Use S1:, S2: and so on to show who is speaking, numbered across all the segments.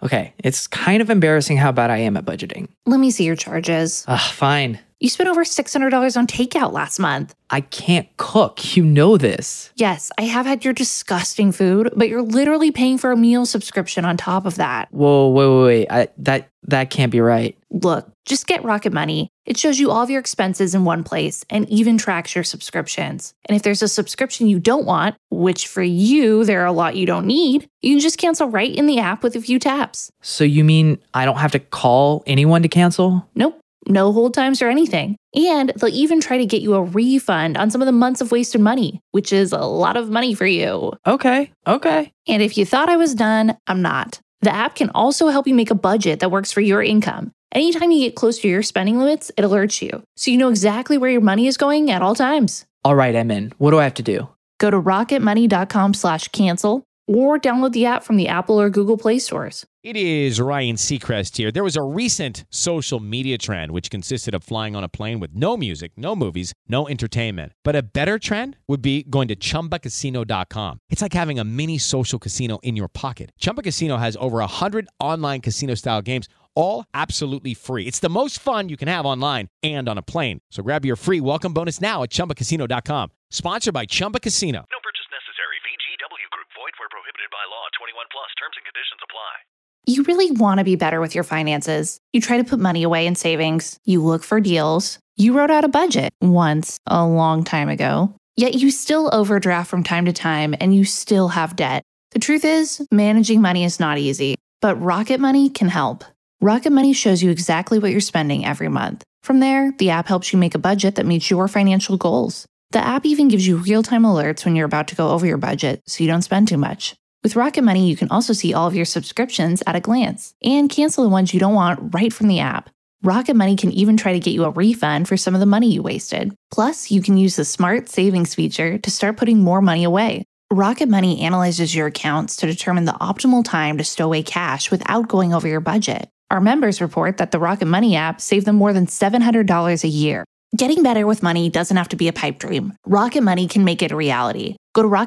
S1: Okay, it's kind of embarrassing how bad I am at budgeting.
S2: Let me see your charges.
S1: Fine.
S2: You spent over $600 on takeout last month.
S1: I can't cook. You know this.
S2: Yes, I have had your disgusting food, but you're literally paying for a meal subscription on top of that.
S1: Whoa, wait. That can't be right.
S2: Look, just get Rocket Money. It shows you all of your expenses in one place and even tracks your subscriptions. And if there's a subscription you don't want, which for you, there are a lot you don't need, you can just cancel right in the app with a few taps.
S1: So you mean I don't have to call anyone to cancel?
S2: Nope. No hold times or anything. And they'll even try to get you a refund on some of the months of wasted money, which is a lot of money for you.
S1: Okay.
S2: And if you thought I was done, I'm not. The app can also help you make a budget that works for your income. Anytime you get close to your spending limits, it alerts you, so you know exactly where your money is going at all times.
S1: All right, I'm in. What do I have to do?
S2: Go to rocketmoney.com/cancel or download the app from the Apple or Google Play stores.
S3: It is Ryan Seacrest here. There was a recent social media trend which consisted of flying on a plane with no music, no movies, no entertainment. But a better trend would be going to ChumbaCasino.com. It's like having a mini social casino in your pocket. Chumba Casino has over 100 online casino-style games, all absolutely free. It's the most fun you can have online and on a plane. So grab your free welcome bonus now at ChumbaCasino.com. Sponsored by Chumba Casino.
S4: No purchase necessary. VGW Group. Void where prohibited by law. 21 plus. Terms and conditions apply.
S2: You really want to be better with your finances. You try to put money away in savings. You look for deals. You wrote out a budget once, a long time ago. Yet you still overdraft from time to time and you still have debt. The truth is, managing money is not easy, but Rocket Money can help. Rocket Money shows you exactly what you're spending every month. From there, the app helps you make a budget that meets your financial goals. The app even gives you real-time alerts when you're about to go over your budget so you don't spend too much. With Rocket Money, you can also see all of your subscriptions at a glance and cancel the ones you don't want right from the app. Rocket Money can even try to get you a refund for some of the money you wasted. Plus, you can use the Smart Savings feature to start putting more money away. Rocket Money analyzes your accounts to determine the optimal time to stow away cash without going over your budget. Our members report that the Rocket Money app saved them more than $700 a year. Getting better with money doesn't have to be a pipe dream. Rocket Money can make it a reality. Go to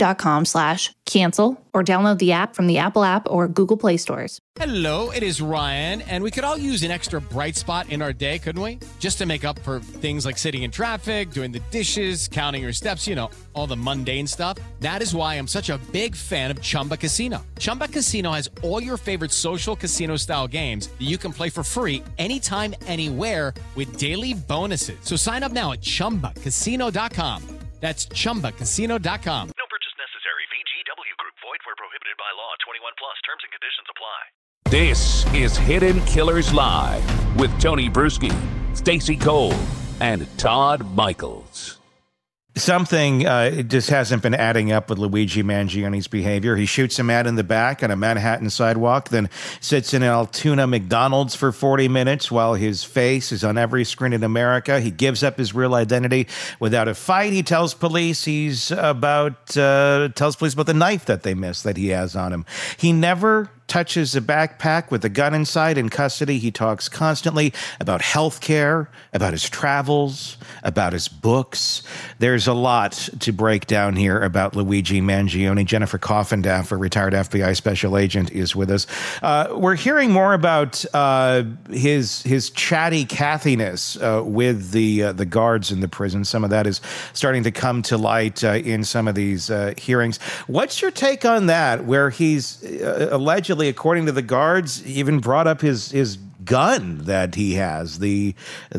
S2: rocketmoney.com/cancel or download the app from the Apple app or Google Play stores.
S3: Hello, it is Ryan, and we could all use an extra bright spot in our day, couldn't we? Just to make up for things like sitting in traffic, doing the dishes, counting your steps, all the mundane stuff. That is why I'm such a big fan of Chumba Casino. Chumba Casino has all your favorite social casino-style games that you can play for free anytime, anywhere with daily bonuses. So sign up now at ChumbaCasino.com. That's ChumbaCasino.com.
S4: No purchase necessary. VGW Group. Void where prohibited by law. 21 plus. Terms and conditions apply.
S5: This is Hidden Killers Live with Tony Bruschi, Stacey Cole, and Todd Michaels.
S6: Something just hasn't been adding up with Luigi Mangioni's behavior. He shoots a man in the back on a Manhattan sidewalk, then sits in an Altoona McDonald's for 40 minutes while his face is on every screen in America. He gives up his real identity without a fight. He tells police tells police about the knife that they missed that he has on him. He never touches a backpack with a gun inside. In custody, he talks constantly about health care, about his travels, about his books. There's a lot to break down here about Luigi Mangione. Jennifer Coffindaffer, retired FBI special agent, is with us. We're hearing more about his chatty Cathiness with the guards in the prison. Some of that is starting to come to light in some of these hearings. What's your take on that, where he's allegedly, according to the guards, even brought up his gun that he has, the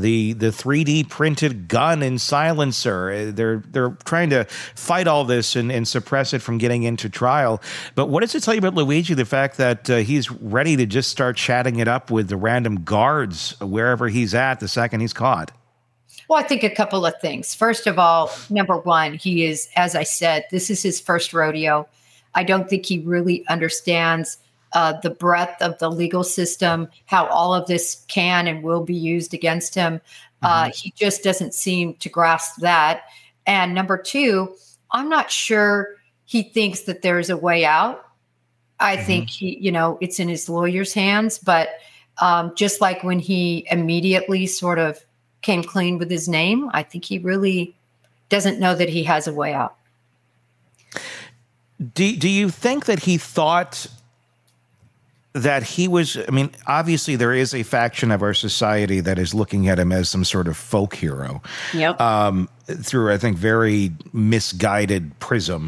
S6: 3D printed gun and silencer? They're trying to fight all this and suppress it from getting into trial. But what does it tell you about Luigi, the fact that he's ready to just start chatting it up with the random guards wherever he's at the second he's caught?
S7: Well, I think a couple of things. First of all, number one, he is, as I said, this is his first rodeo. I don't think he really understands the breadth of the legal system, how all of this can and will be used against him. He just doesn't seem to grasp that. And number two, I'm not sure he thinks that there's a way out. I think it's in his lawyer's hands. But just like when he immediately sort of came clean with his name, I think he really doesn't know that he has a way out. Do
S6: you think that he thought that he was, I mean, obviously there is a faction of our society that is looking at him as some sort of folk hero.
S8: Yep.
S6: Through, I think, very misguided prism.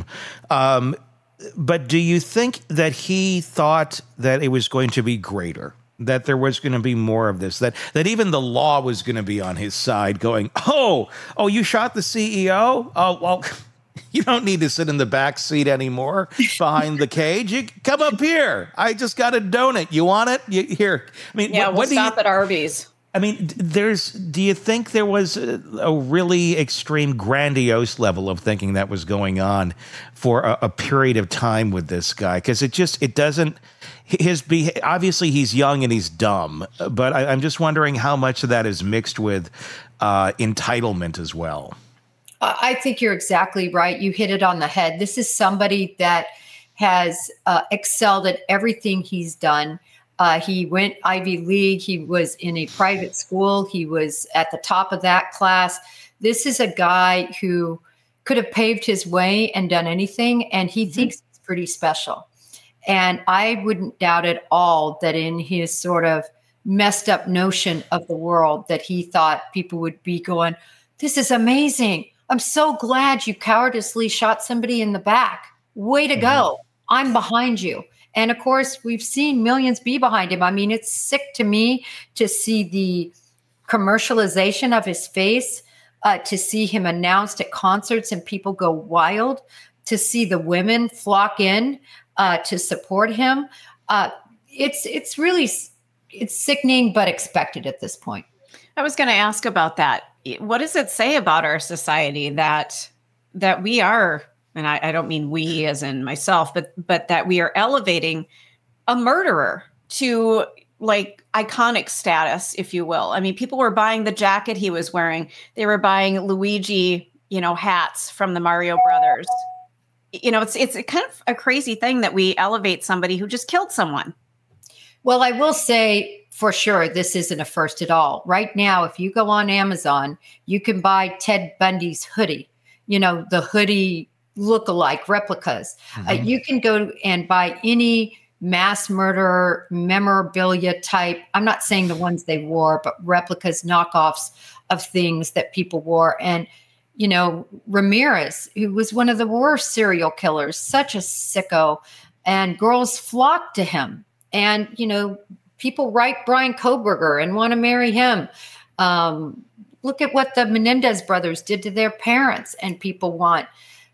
S6: But do you think that he thought that it was going to be greater? That there was going to be more of this, that even the law was going to be on his side going, oh, you shot the CEO? Oh, well, you don't need to sit in the back seat anymore behind the cage. You come up here. I just got a donut. You want it? Here. I mean,
S8: yeah, we'll stop at Arby's.
S6: I mean, do you think there was a really extreme, grandiose level of thinking that was going on for a period of time with this guy? Because it doesn't, obviously he's young and he's dumb, but I'm just wondering how much of that is mixed with entitlement as well.
S7: I think you're exactly right. You hit it on the head. This is somebody that has excelled at everything he's done. He went Ivy League. He was in a private school. He was at the top of that class. This is a guy who could have paved his way and done anything, and he thinks it's pretty special. And I wouldn't doubt at all that in his sort of messed up notion of the world that he thought people would be going, this is amazing. I'm so glad you cowardly shot somebody in the back. Way to go. I'm behind you. And of course, we've seen millions be behind him. I mean, it's sick to me to see the commercialization of his face, to see him announced at concerts and people go wild, to see the women flock in to support him. It's really sickening, but expected at this point.
S8: I was going to ask about that. What does it say about our society that we are, and I don't mean we as in myself, but that we are elevating a murderer to like iconic status, if you will? I mean, people were buying the jacket he was wearing. They were buying Luigi, hats from the Mario Brothers. It's kind of a crazy thing that we elevate somebody who just killed someone.
S7: Well, I will say for sure, this isn't a first at all. Right now, if you go on Amazon, you can buy Ted Bundy's hoodie, the hoodie look-alike replicas. You can go and buy any mass murder memorabilia type. I'm not saying the ones they wore, but replicas, knockoffs of things that people wore. And, Ramirez, who was one of the worst serial killers, such a sicko, and girls flocked to him. And, people write Brian Kohberger and want to marry him. Look at what the Menendez brothers did to their parents, and people want,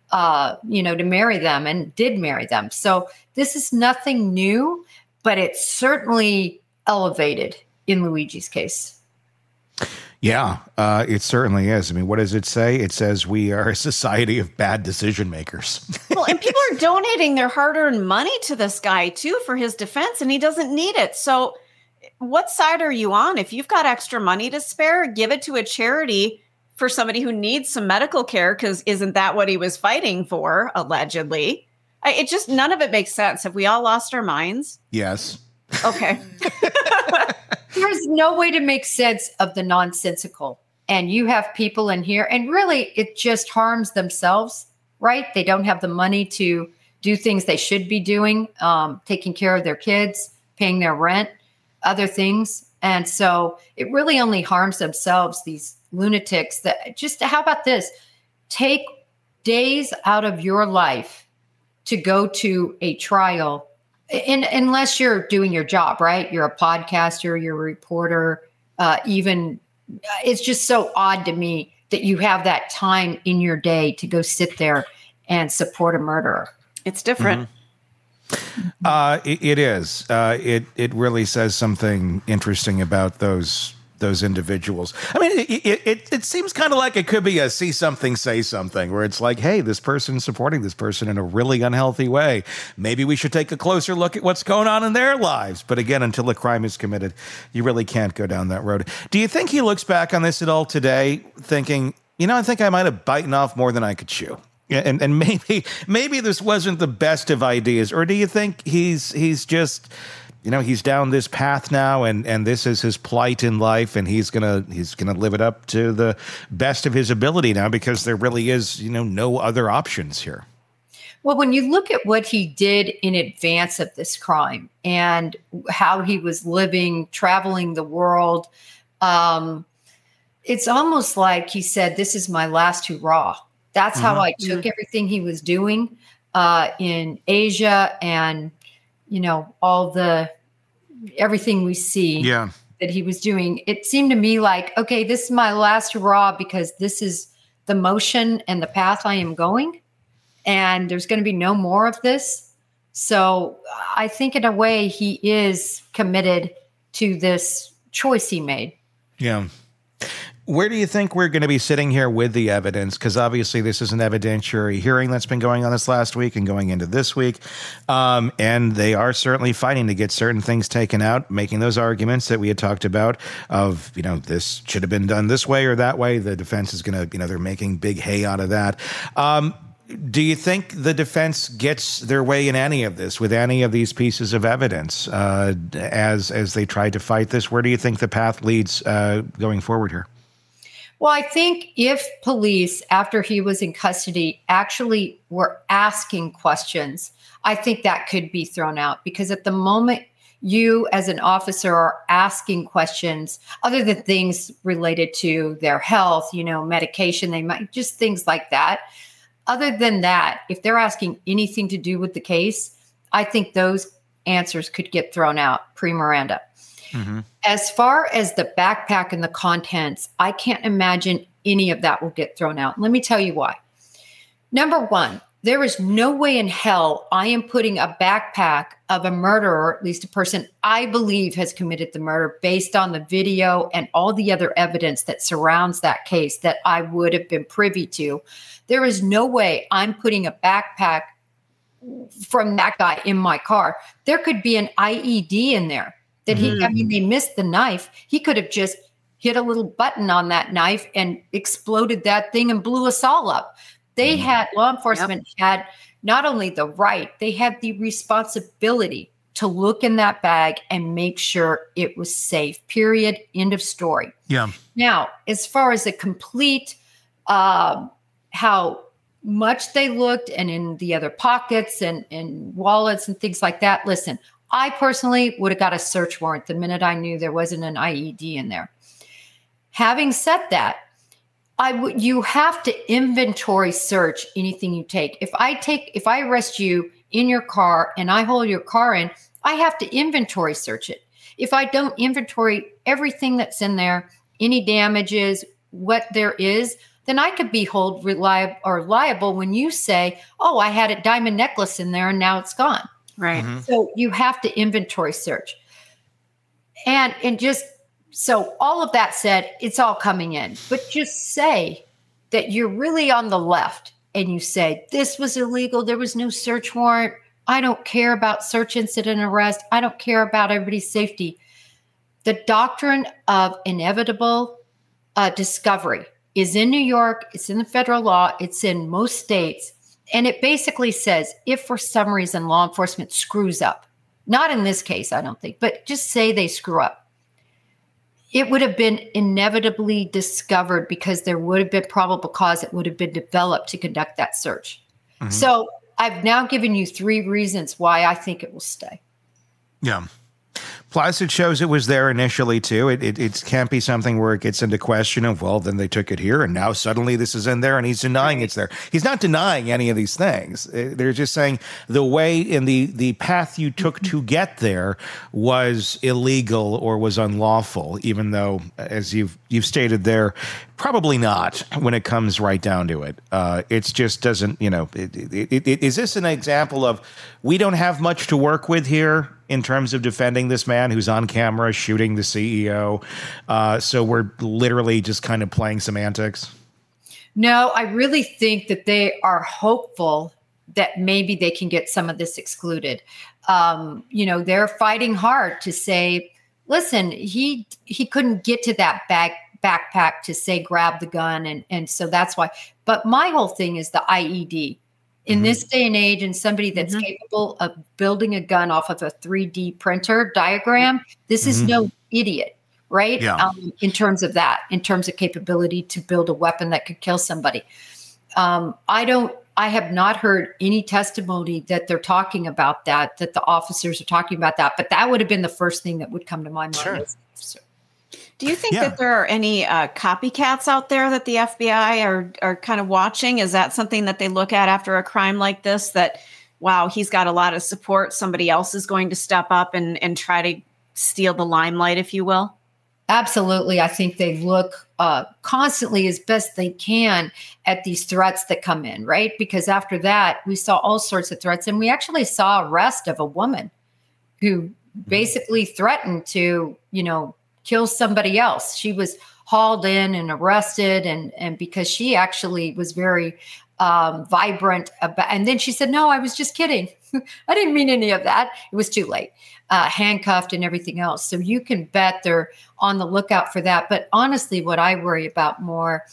S7: to marry them and did marry them. So this is nothing new, but it's certainly elevated in Luigi's case.
S6: Yeah, it certainly is. I mean, what does it say? It says we are a society of bad decision makers.
S8: Well, and people are donating their hard-earned money to this guy, too, for his defense, and he doesn't need it. So what side are you on? If you've got extra money to spare, give it to a charity for somebody who needs some medical care, because isn't that what he was fighting for, allegedly? None of it makes sense. Have we all lost our minds?
S6: Yes.
S8: Okay.
S7: There's no way to make sense of the nonsensical. And you have people in here, and really it just harms themselves, right? They don't have the money to do things they should be doing, taking care of their kids, paying their rent, other things. And so it really only harms themselves, these lunatics that how about this? Take days out of your life to go to a trial. Unless you're doing your job, right? You're a podcaster, you're a reporter, it's just so odd to me that you have that time in your day to go sit there and support a murderer.
S8: It's different.
S6: It is. It really says something interesting about those individuals. I mean, it seems kind of like it could be a see something, say something, where it's like, hey, this person's supporting this person in a really unhealthy way. Maybe we should take a closer look at what's going on in their lives. But again, until a crime is committed, you really can't go down that road. Do you think he looks back on this at all today thinking, I think I might have bitten off more than I could chew? And maybe this wasn't the best of ideas, or do you think he's just, he's down this path now, and this is his plight in life, and he's gonna live it up to the best of his ability now, because there really is, no other options here?
S7: Well, when you look at what he did in advance of this crime and how he was living, traveling the world, it's almost like he said, "This is my last hurrah." That's how I took everything he was doing in Asia, and everything we see that he was doing. It seemed to me like, okay, this is my last hurrah because this is the motion and the path I am going. And there's going to be no more of this. So I think in a way he is committed to this choice he made.
S6: Yeah. Where do you think we're going to be sitting here with the evidence? Because obviously this is an evidentiary hearing that's been going on this last week and going into this week. And they are certainly fighting to get certain things taken out, making those arguments that we had talked about of, this should have been done this way or that way. The defense is going to, they're making big hay out of that. Do you think the defense gets their way in any of this, with any of these pieces of evidence, as they try to fight this? Where do you think the path leads going forward here?
S7: Well, I think if police, after he was in custody, actually were asking questions, I think that could be thrown out. Because at the moment you as an officer are asking questions, other than things related to their health, medication, they might just things like that. Other than that, if they're asking anything to do with the case, I think those answers could get thrown out pre-Miranda. Mm-hmm. As far as the backpack and the contents, I can't imagine any of that will get thrown out. Let me tell you why. Number one, there is no way in hell I am putting a backpack of a murderer, at least a person I believe has committed the murder, based on the video and all the other evidence that surrounds that case that I would have been privy to. There is no way I'm putting a backpack from that guy in my car. There could be an IED in there that they missed the knife. He could have just hit a little button on that knife and exploded that thing and blew us all up. They had, law enforcement had not only the right, they had the responsibility to look in that bag and make sure it was safe, period, end of story.
S6: Yeah.
S7: Now, as far as a complete, how much they looked and in the other pockets and wallets and things like that, listen, I personally would have got a search warrant the minute I knew there wasn't an IED in there. Having said that, you have to inventory search anything you take. If I arrest you in your car and I hold your car in, I have to inventory search it. If I don't inventory everything that's in there, any damages, what there is, then I could be held liable when you say, "Oh, I had a diamond necklace in there and now it's gone."
S8: Right.
S6: Mm-hmm.
S7: So you have to inventory search. And just so all of that said, it's all coming in. But just say that you're really on the left and you say, this was illegal. There was no search warrant. I don't care about search incident arrest. I don't care about everybody's safety. The doctrine of inevitable discovery is in New York. It's in the federal law. It's in most states. And it basically says, if for some reason law enforcement screws up, not in this case, I don't think, but just say they screw up, it would have been inevitably discovered because there would have been probable cause that would have been developed to conduct that search. Mm-hmm. So I've now given you 3 reasons why I think it will stay.
S6: Yeah. Plus, it shows it was there initially, too. It can't be something where it gets into question of, well, then they took it here, and now suddenly this is in there, and he's denying it's there. He's not denying any of these things. They're just saying the way in the path you took to get there was illegal or was unlawful, even though, as you've stated there, probably not when it comes right down to it. It just doesn't, is this an example of we don't have much to work with here in terms of defending this man who's on camera shooting the CEO? So we're literally just kind of playing semantics?
S7: No, I really think that they are hopeful that maybe they can get some of this excluded. They're fighting hard to say, listen, he couldn't get to that backpack to say grab the gun, and so that's why. But my whole thing is the IED. In this day and age, and somebody that's capable of building a gun off of a 3D printer diagram, this is no idiot, right?
S6: Yeah.
S7: In terms of capability to build a weapon that could kill somebody. I have not heard any testimony that they're talking about that the officers are talking about that, but that would have been the first thing that would come to my mind.
S6: Sure.
S8: Do you think that there are any copycats out there that the FBI are kind of watching? Is that something that they look at after a crime like this, that, wow, he's got a lot of support, somebody else is going to step up and try to steal the limelight, if you will?
S7: Absolutely. I think they look constantly as best they can at these threats that come in, right? Because after that, we saw all sorts of threats. And we actually saw arrest of a woman who basically threatened to, kill somebody else. She was hauled in and arrested. And because she actually was very vibrant about, and then she said, no, I was just kidding. I didn't mean any of that. It was too late. Handcuffed and everything else. So you can bet they're on the lookout for that. But honestly, what I worry about more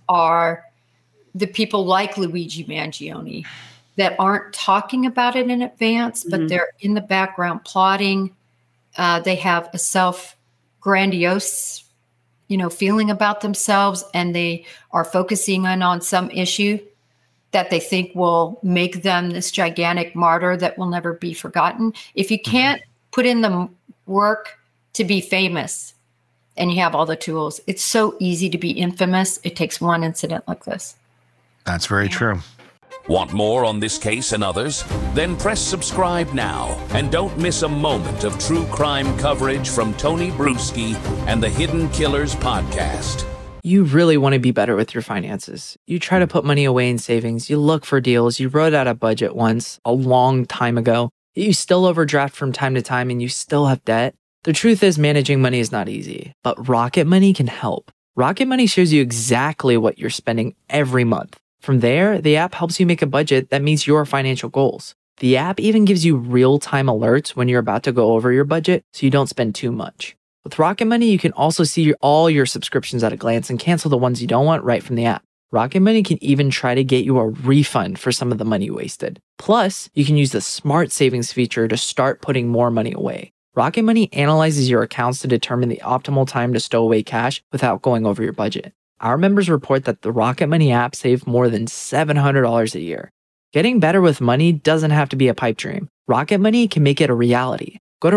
S7: are the people like Luigi Mangione that aren't talking about it in advance, but they're in the background plotting. They have a self-grandiose, feeling about themselves, and they are focusing on some issue that they think will make them this gigantic martyr that will never be forgotten. If you can't put in the work to be famous and you have all the tools, it's so easy to be infamous. It takes one incident like this.
S6: That's very true.
S5: Want more on this case and others? Then press subscribe now and don't miss a moment of true crime coverage from Tony Bruschi and the Hidden Killers podcast.
S1: You really want to be better with your finances. You try to put money away in savings. You look for deals. You wrote out a budget once a long time ago. You still overdraft from time to time and you still have debt. The truth is, managing money is not easy, but Rocket Money can help. Rocket Money shows you exactly what you're spending every month. From there, the app helps you make a budget that meets your financial goals. The app even gives you real-time alerts when you're about to go over your budget so you don't spend too much. With Rocket Money, you can also see all your subscriptions at a glance and cancel the ones you don't want right from the app. Rocket Money can even try to get you a refund for some of the money you wasted. Plus, you can use the Smart Savings feature to start putting more money away. Rocket Money analyzes your accounts to determine the optimal time to stow away cash without going over your budget. Our members report that the Rocket Money app saved more than $700 a year. Getting better with money doesn't have to be a pipe dream. Rocket Money can make it a reality. Go to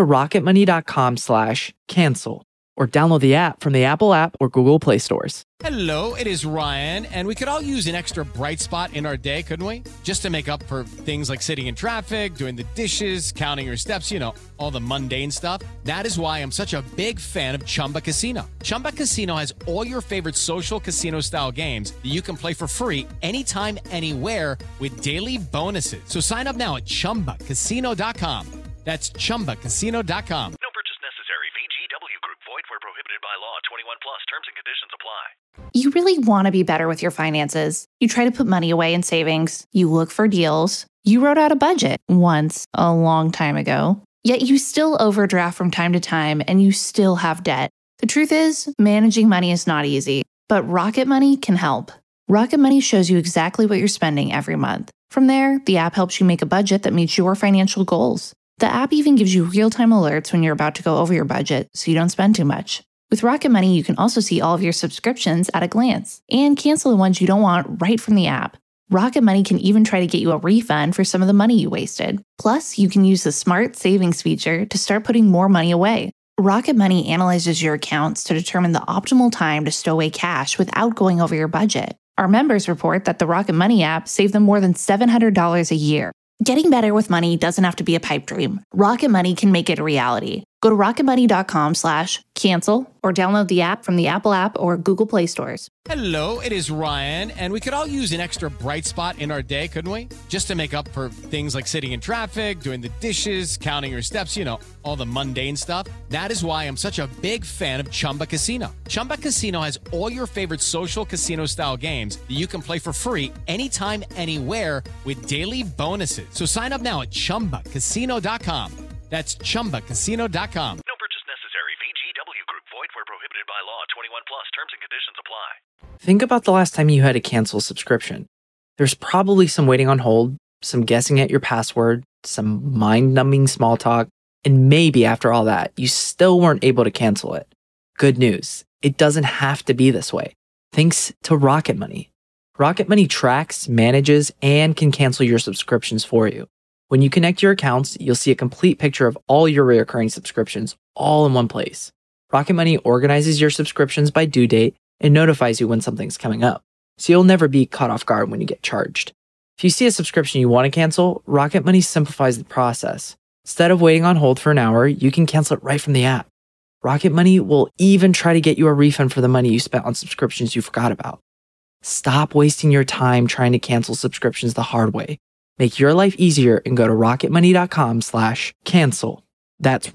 S1: rocketmoney.com/cancel or download the app from the Apple app or Google Play stores.
S3: Hello, it is Ryan, and we could all use an extra bright spot in our day, couldn't we? Just to make up for things like sitting in traffic, doing the dishes, counting your steps, all the mundane stuff. That is why I'm such a big fan of Chumba Casino. Chumba Casino has all your favorite social casino-style games that you can play for free anytime, anywhere with daily bonuses. So sign up now at ChumbaCasino.com. That's ChumbaCasino.com.
S4: No purchase necessary. VGW Group. Void where prohibited by law. 21 plus. Terms and conditions apply.
S2: You really want to be better with your finances. You try to put money away in savings. You look for deals. You wrote out a budget once a long time ago. Yet you still overdraft from time to time and you still have debt. The truth is, managing money is not easy, but Rocket Money can help. Rocket Money shows you exactly what you're spending every month. From there, the app helps you make a budget that meets your financial goals. The app even gives you real-time alerts when you're about to go over your budget so you don't spend too much. With Rocket Money, you can also see all of your subscriptions at a glance and cancel the ones you don't want right from the app. Rocket Money can even try to get you a refund for some of the money you wasted. Plus, you can use the Smart Savings feature to start putting more money away. Rocket Money analyzes your accounts to determine the optimal time to stow away cash without going over your budget. Our members report that the Rocket Money app saved them more than $700 a year. Getting better with money doesn't have to be a pipe dream. Rocket Money can make it a reality. Go to rocketmoney.com/cancel or download the app from the Apple app or Google Play stores.
S3: Hello, it is Ryan, and we could all use an extra bright spot in our day, couldn't we? Just to make up for things like sitting in traffic, doing the dishes, counting your steps, all the mundane stuff. That is why I'm such a big fan of Chumba Casino. Chumba Casino has all your favorite social casino-style games that you can play for free anytime, anywhere with daily bonuses. So sign up now at ChumbaCasino.com. That's ChumbaCasino.com.
S4: No purchase necessary. VGW Group. Void where prohibited by law. 21 plus. Terms and conditions apply.
S1: Think about the last time you had to cancel a subscription. There's probably some waiting on hold, some guessing at your password, some mind-numbing small talk, and maybe after all that, you still weren't able to cancel it. Good news. It doesn't have to be this way. Thanks to Rocket Money. Rocket Money tracks, manages, and can cancel your subscriptions for you. When you connect your accounts, you'll see a complete picture of all your recurring subscriptions all in one place. Rocket Money organizes your subscriptions by due date and notifies you when something's coming up, so you'll never be caught off guard when you get charged. If you see a subscription you want to cancel, Rocket Money simplifies the process. Instead of waiting on hold for an hour, you can cancel it right from the app. Rocket Money will even try to get you a refund for the money you spent on subscriptions you forgot about. Stop wasting your time trying to cancel subscriptions the hard way. Make your life easier and go to rocketmoney.com/cancel. That's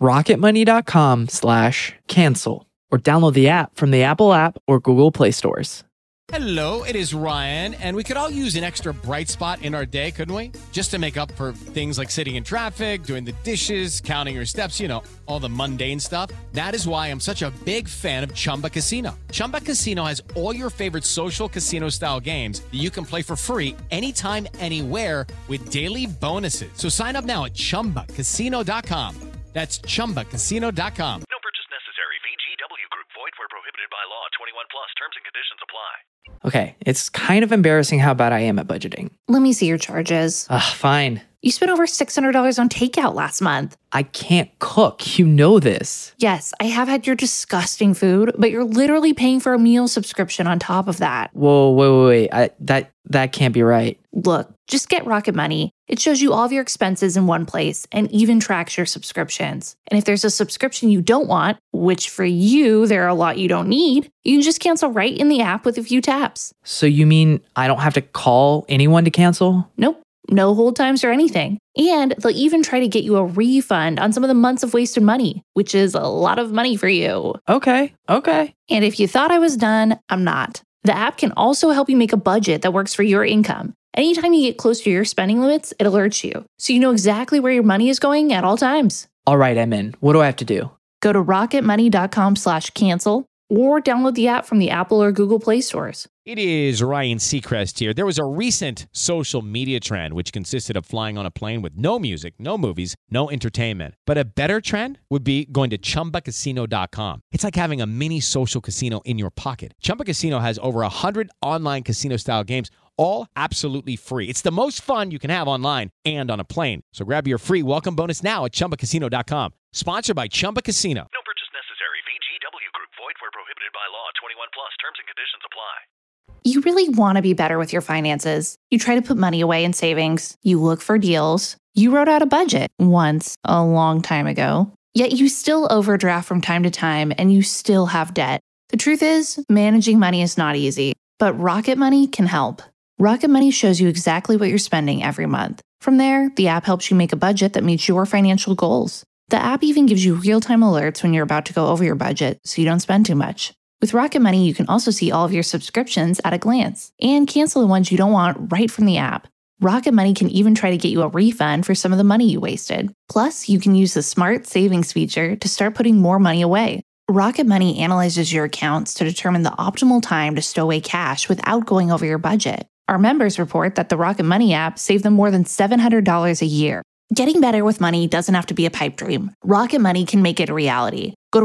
S1: rocketmoney.com/cancel. Or download the app from the Apple app or Google Play stores.
S3: Hello, it is Ryan, and we could all use an extra bright spot in our day, couldn't we? Just to make up for things like sitting in traffic, doing the dishes, counting your steps, all the mundane stuff. That is why I'm such a big fan of Chumba Casino. Chumba Casino has all your favorite social casino-style games that you can play for free anytime, anywhere with daily bonuses. So sign up now at ChumbaCasino.com. That's ChumbaCasino.com.
S4: No purchase necessary. VGW Group. Void where prohibited by law. 21 plus. Terms and conditions apply.
S1: Okay, it's kind of embarrassing how bad I am at budgeting.
S2: Let me see your charges.
S1: Fine.
S2: You spent over $600 on takeout last month.
S1: I can't cook. You know this.
S2: Yes, I have had your disgusting food, but you're literally paying for a meal subscription on top of that.
S1: Whoa, wait. That can't be right.
S2: Look, just get Rocket Money. It shows you all of your expenses in one place and even tracks your subscriptions. And if there's a subscription you don't want, which for you, there are a lot you don't need, you can just cancel right in the app with a few taps.
S1: So you mean I don't have to call anyone to cancel?
S2: Nope. No hold times or anything. And they'll even try to get you a refund on some of the months of wasted money, which is a lot of money for you.
S1: Okay.
S2: And if you thought I was done, I'm not. The app can also help you make a budget that works for your income. Anytime you get close to your spending limits, it alerts you, so you know exactly where your money is going at all times.
S1: All right, I'm in. What do I have to do?
S2: Go to rocketmoney.com/cancel or download the app from the Apple or Google Play stores.
S9: It is Ryan Seacrest here. There was a recent social media trend which consisted of flying on a plane with no music, no movies, no entertainment. But a better trend would be going to ChumbaCasino.com. It's like having a mini social casino in your pocket. Chumba Casino has over 100 online casino-style games, all absolutely free. It's the most fun you can have online and on a plane. So grab your free welcome bonus now at ChumbaCasino.com. Sponsored by Chumba Casino.
S4: No purchase necessary. VGW Group. Void where prohibited by law. 21 plus. Terms and conditions apply.
S2: You really want to be better with your finances. You try to put money away in savings. You look for deals. You wrote out a budget once a long time ago. Yet you still overdraft from time to time and you still have debt. The truth is, managing money is not easy, but Rocket Money can help. Rocket Money shows you exactly what you're spending every month. From there, the app helps you make a budget that meets your financial goals. The app even gives you real-time alerts when you're about to go over your budget so you don't spend too much. With Rocket Money, you can also see all of your subscriptions at a glance and cancel the ones you don't want right from the app. Rocket Money can even try to get you a refund for some of the money you wasted. Plus, you can use the Smart Savings feature to start putting more money away. Rocket Money analyzes your accounts to determine the optimal time to stow away cash without going over your budget. Our members report that the Rocket Money app saved them more than $700 a year. Getting better with money doesn't have to be a pipe dream. Rocket Money can make it a reality. Go to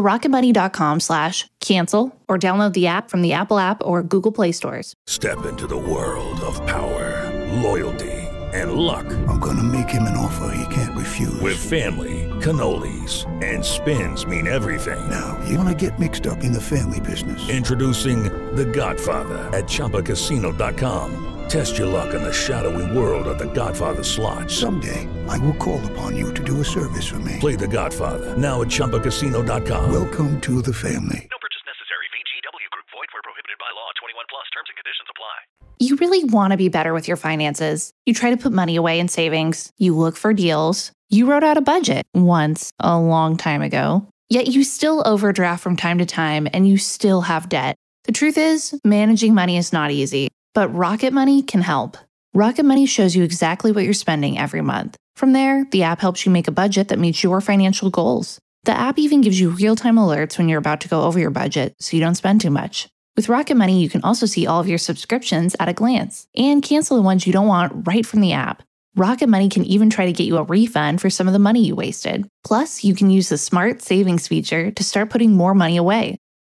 S2: rocketmoney.com/cancel or download the app from the Apple app or Google Play stores.
S10: Step into the world of power, loyalty, and luck.
S11: I'm gonna make him an offer he can't refuse.
S10: With family, cannolis, and spins mean everything.
S11: Now, you wanna get mixed up in the family business.
S10: Introducing The Godfather at ChumbaCasino.com. Test your luck in the shadowy world of The Godfather slot.
S11: Someday, I will call upon you to do a service for me.
S10: Play The Godfather now at ChumbaCasino.com.
S11: Welcome to the family.
S4: No purchase necessary. VGW Group. Void where prohibited by law. 21 plus. Terms and conditions apply.
S2: You really want to be better with your finances. You try to put money away in savings. You look for deals. You wrote out a budget once a long time ago. Yet you still overdraft from time to time and you still have debt. The truth is, managing money is not easy. But Rocket Money can help. Rocket Money shows you exactly what you're spending every month. From there, the app helps you make a budget that meets your financial goals. The app even gives you real-time alerts when you're about to go over your budget so you don't spend too much. With Rocket Money, you can also see all of your subscriptions at a glance and cancel the ones you don't want right from the app. Rocket Money can even try to get you a refund for some of the money you wasted. Plus, you can use the Smart Savings feature to start putting more money away.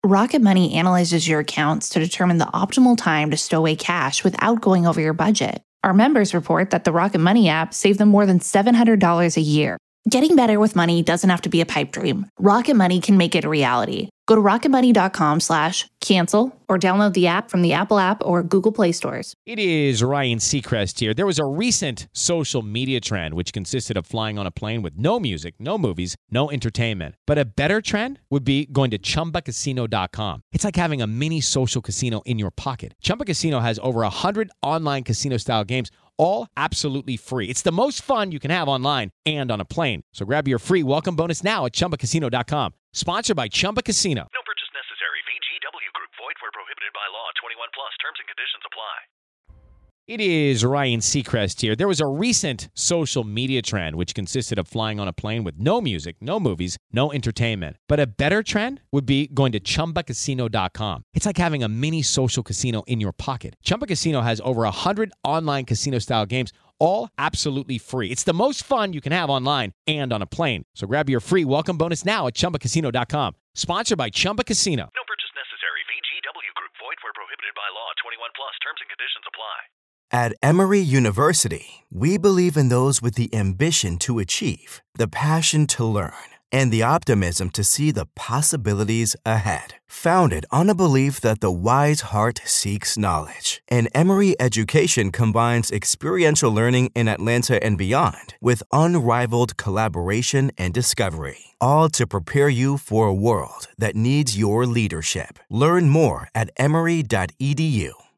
S2: Rocket Money analyzes your accounts to determine the optimal time to stow away cash without going over your budget. Our members report that the Rocket Money app saved them more than $700 a year. Getting better with money doesn't have to be a pipe dream. Rocket Money can make it a reality. Go to rocketmoney.com/cancel or download the app from the Apple App or Google Play stores.
S9: It is Ryan Seacrest here. There was a recent social media trend which consisted of flying on a plane with no music, no movies, no entertainment. But a better trend would be going to ChumbaCasino.com. It's like having a mini social casino in your pocket. Chumba Casino has over 100 online casino-style games, all absolutely free. It's the most fun you can have online and on a plane. So grab your free welcome bonus now at ChumbaCasino.com. Sponsored by Chumba Casino.
S4: No purchase necessary. VGW Group. Void where prohibited by law. 21 plus. Terms and conditions apply.
S9: It is Ryan Seacrest here. There was a recent social media trend which consisted of flying on a plane with no music, no movies, no entertainment. But a better trend would be going to ChumbaCasino.com. It's like having a mini social casino in your pocket. Chumba Casino has over 100 online casino-style games, all absolutely free. It's the most fun you can have online and on a plane. So grab your free welcome bonus now at ChumbaCasino.com. Sponsored by Chumba Casino.
S4: No purchase necessary. VGW Group. Void where prohibited by law. 21 plus. Terms and conditions apply.
S12: At Emory University, we believe in those with the ambition to achieve, the passion to learn, and the optimism to see the possibilities ahead. Founded on a belief that the wise heart seeks knowledge, and Emory education combines experiential learning in Atlanta and beyond with unrivaled collaboration and discovery, all to prepare you for a world that needs your leadership. Learn more at emory.edu.